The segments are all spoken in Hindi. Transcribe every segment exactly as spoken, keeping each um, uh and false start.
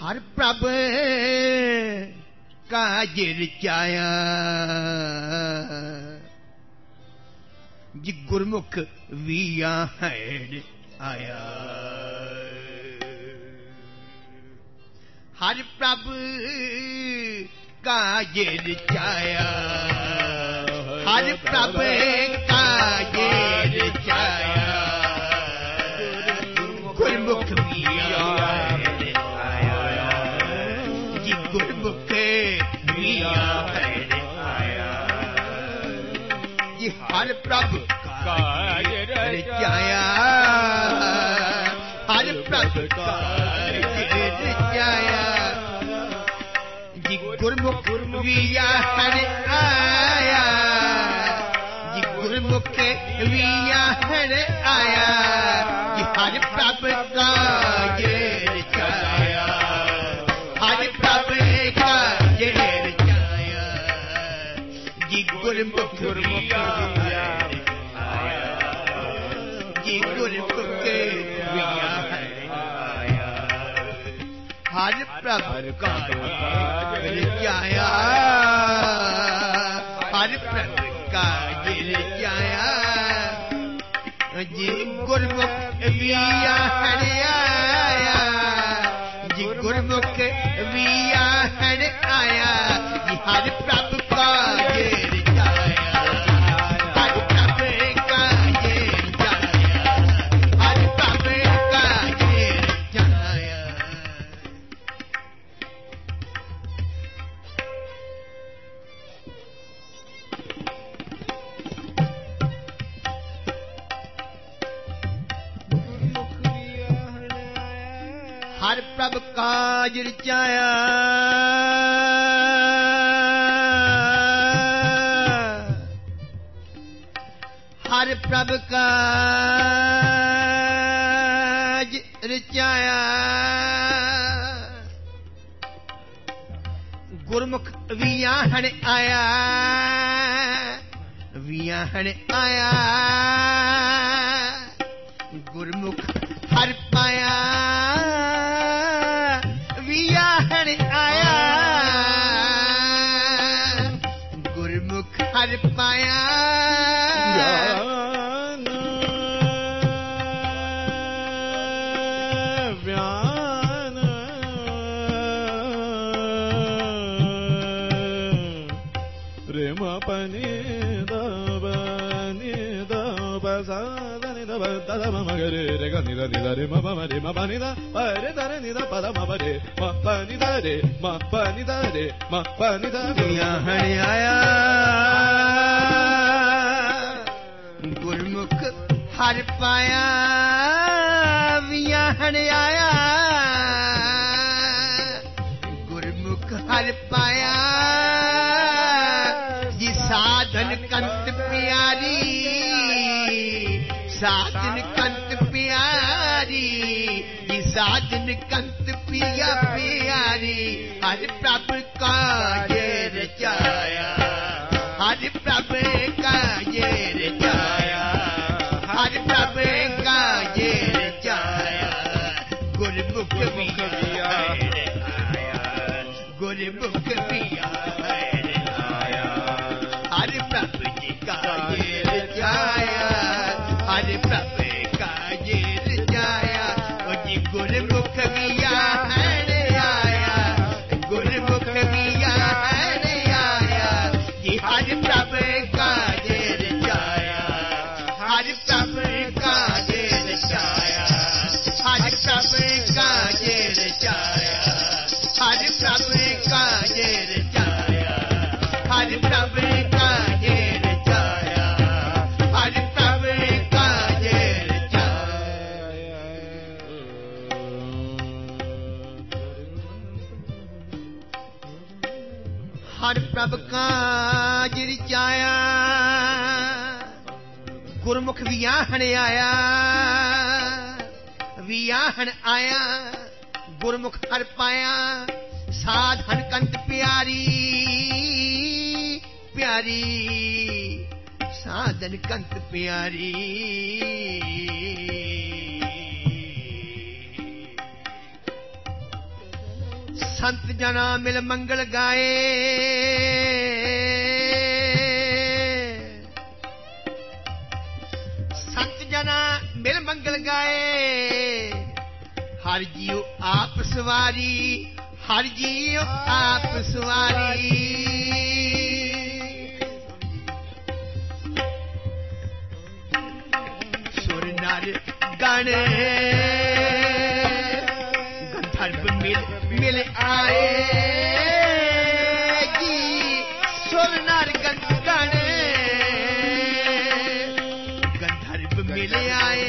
हर प्रभ काज रचाया जी गुरमुख विया हैड़ आया हर प्रभ काज रचाया हर प्रभ काज रचाया गुरमुख विया गुरमुख विया आया जी हर प्रभ काज रचाया हर प्रभ काज रचाया जी गुरमुख विया आया जी गुरमुख विया आया जी हर प्रभ काज रचाया हर प्रभ काज रचाया जी गुरमुख विया आया जी गुरमुख विया आया हर प्रभ काज रचाया हर प्रभ काज रचाया जी गुरमुख विया आया जी गुरमुख विया आया जी हर प्रभ काज रचाया हर प्रभ काज रचाया हर प्रभ काज रचाया हर प्रभ काज रचाया हर प्रभ काज रचाया गुरमुख वियाहण आया वियाहण आया गुरमुख हर पाया वियाहण आया गुरमुख हर पाया व्यान प्रेम पनी दब दब सा मगरे रे ग निदा निदा रे म म रे म प नि दा प रे दा रे निदा प दा म प रे म प नि दा रे म प नि दा रे म प नि दा वियाहण आया गुरमुख हर पाया वियाहण आया गुरमुख हर पाया जी साधन कंत प्यारी साधन कंत प्यारी जी साधन कंत पिया प्यारी हर प्रभ काज रचाया हर प्रभ काज रचाया हर प्रभ काज रचाया गुरमुख विया आया गुरमुख विया आया हर प्रभ जी काज रचाया हर प्रभ काज रचाया जी गुरमुख विया आया गुरमुख विया आया जी हर प्रभ काज रचाया हर प्रभ काज रचाया हर प्रभ काज रचाया हर प्रभ काज रचाया हर प्रभ काज रचाया हर प्रभ काज रचाया हर प्रभ काज रचाया गुरमुख वियाहण आया वियाहण आया गुरमुख हर पाया साधन कंत प्यारी प्यारी साधन कंत प्यारी संत जना मिल मंगल गाए संत जना मिल मंगल गाए हर जीव आप सवारी हर जीव आप सवारी सुर नर गण गंधर्व मिल मिल आए जी सुर नर गण गंधर्व मिल आए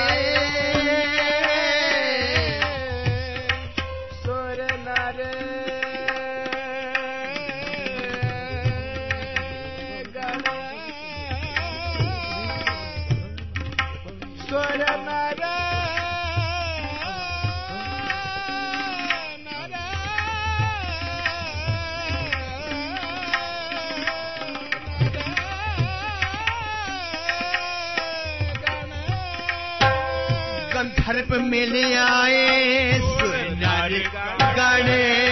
गंधर्व मिल आए सुर नर गण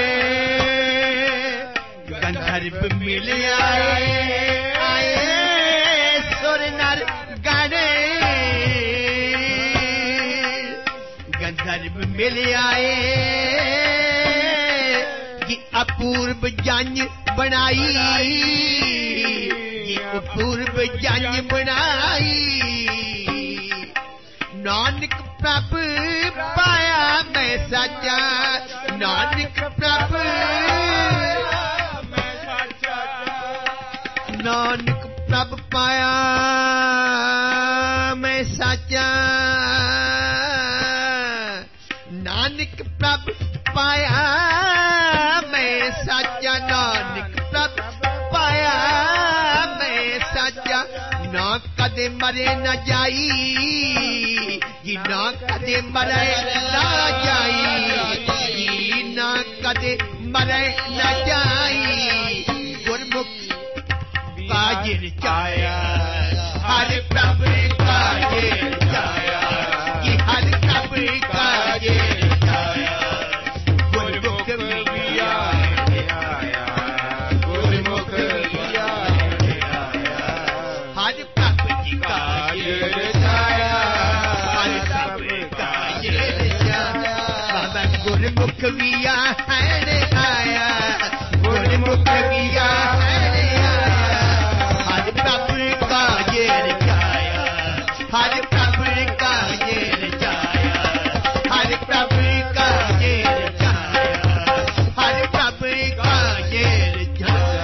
गंधर्व मिल आए आए सुर नर गण गंधर्व मिल आए ये अपूर्व जंज बनाई ये अपूर्व जंज बनाई नानक प्रभ पाया मैं सच्चा नानक प्रभ मैं सच्चा नानक प्रभ पाया मैं सच्चा नानक प्रभ पाया मैं सच्चा नानक प्रभ पाया मैं सच्चा ना कदे मरे न जाई जी ना कदे मरे न जाई ना कदे मरे न जाई गुरमुख काजिर चाया हर प्रभु काजिर चाया कि हर प्रभु काजिर चाया गुरमुख मिया गुरमुख मिया हर प्रभु जी काजिर गुरमुख विया है आया गुरमुख विया है आया हर प्रभु काजिर चाया हर प्रभु काजिर चाया हर प्रभु काजिर चाया हर प्रभु काजिर चाया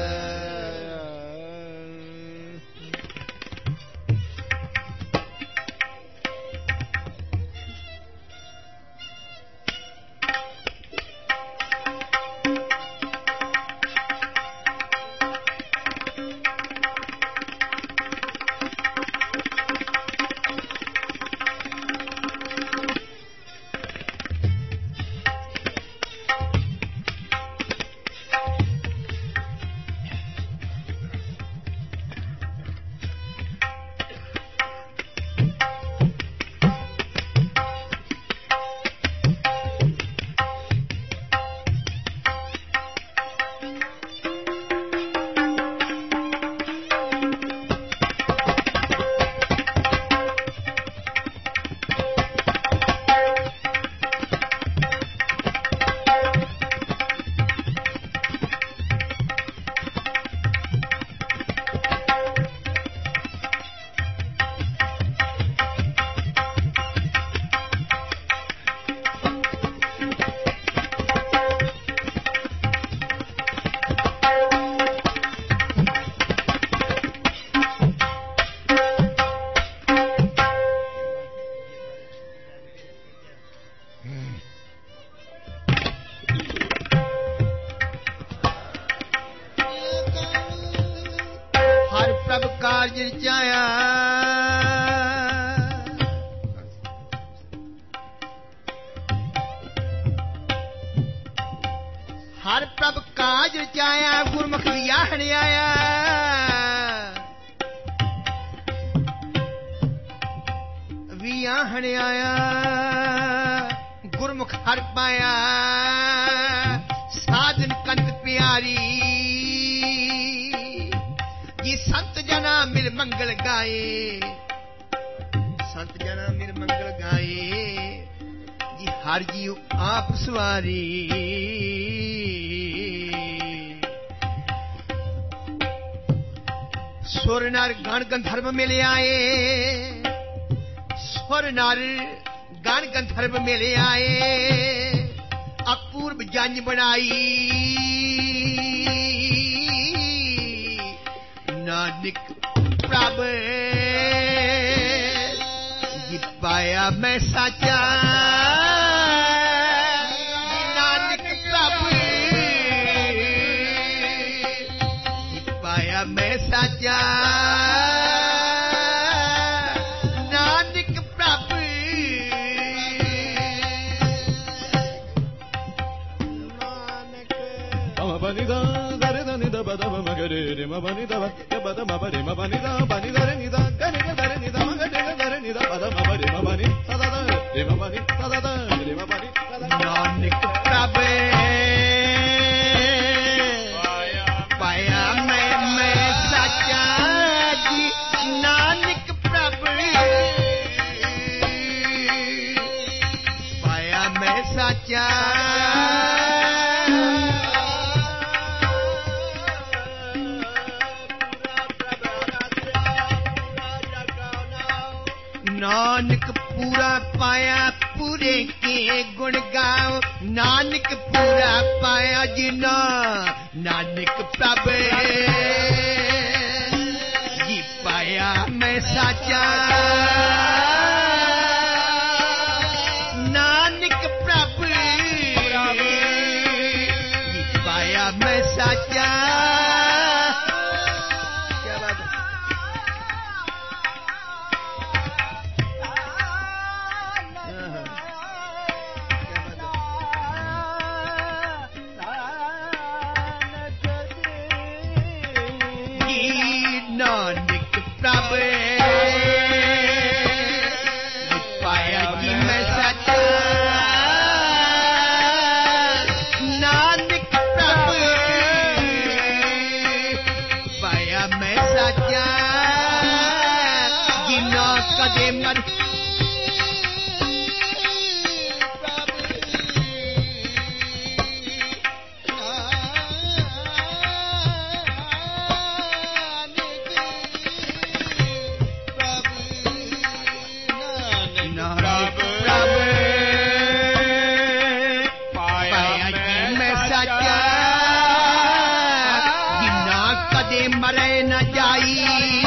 काज रचाया हर प्रभ काज रचाया गुरमुख वियाहन आया वियाहन आया गुरमुख हर पाया सवारी जी संत जना मिल मंगल गाए संत जना मिल मंगल गाए जी हर जीव आप सवारी सुर नर गण गंधर्व मिल आए सुर नर गण गंधर्व मिल आए अपूर्व जंज बनाई नानक प्रभ जी पाया मैं साचा नानक प्रभ जी पाया मैं साचा Banida, Darida, Nida, Badama, Magari, Mabanida, Yabadama, Badi, Mabanida, Banida, Nida, Ganida, Darenida, Magadega, Darenida, Badama, Badi, Mabani, Sadada, Rimabani, Sadada, Rimabani, Nanak Prabhe, Paya मैं मैं साचा जी नानक प्रभु पाया मैं साचा नानक पूरा पाया पूरे के गुण गाओ नानक पूरा पाया जिना नानक प्रभु जी पाया मैं साचा नानक प्रभु जी पाया मैं साचा नानक प्रभु पाया जी मैं साचा नानक प्रभु पाया मैं साचा जिना कदे मर मरे न जाई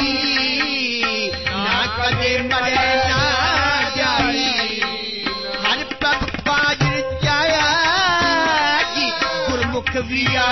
ना कदे मरे न जाई हर प्रभ पाज जाया जी गुरमुख विया